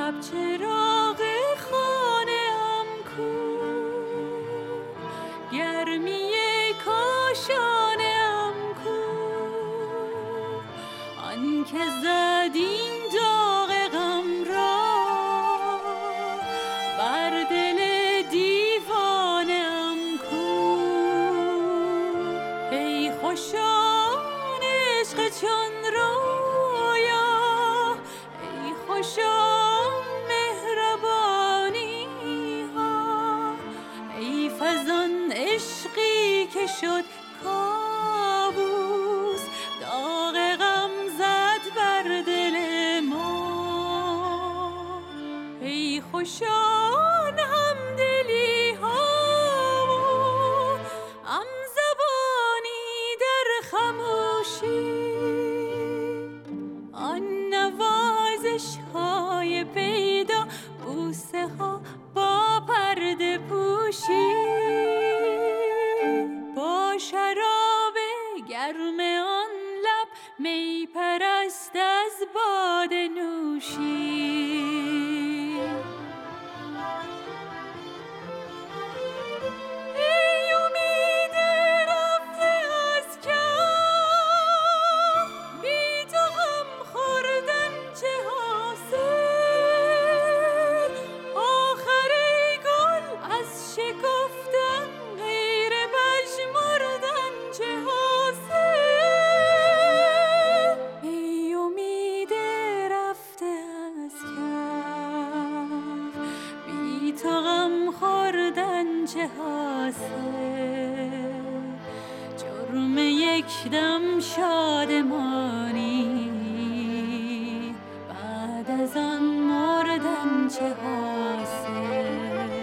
شب چراغ خانه‌ام کو، گرمی کاشانه‌ام کو، آن که زد این داغ غم را بر دل دیوانه‌ام کو. ای خوشان عشق چون رویا، ای خوشان مهربانی ها، ای فزان عشقی که شد کابوس، داغ غم زد بر دل ما. ای خوشان همدلی ها و همزبانی در خموشی، آن نوازش های پیدا، بوسه ها با پرده پوشی، با شراب گرم آن لب می پرست از باده نوشی. ای امید رفته از کف، بی تو غم خوردن چه حاصل؟ آخر ای گل از شکفتن غیر پژمردن چه حاصل؟ ای امید رفته از کف، بی تو غم خوردن چه حاصل؟ جرم یک دم شادمانی، بعد از آن مردن چه حاصل؟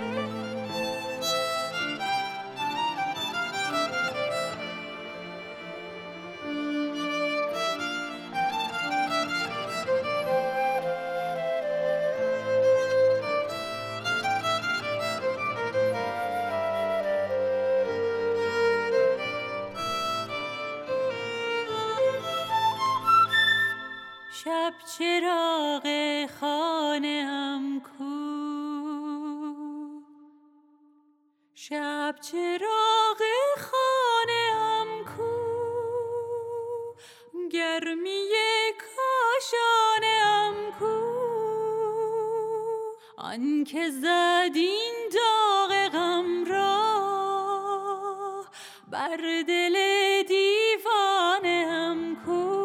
شب چراغ خانه‌ام کو، شب چراغ خانه‌ام کو، گرمی کاشانه‌ام کو، آن که زد این داغ غم را بر دل دیوانه‌ام کو.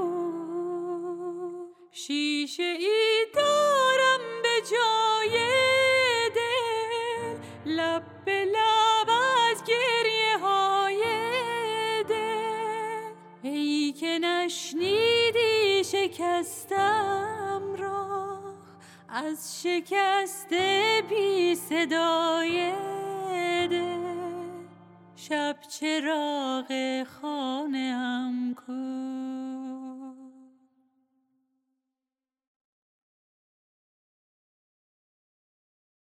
شیشه ای دارم به جای دل، لب به لب از گریه های دل. ای که نشنیدی شکستم را از شکست بی صدای دل. شب چراغ خانه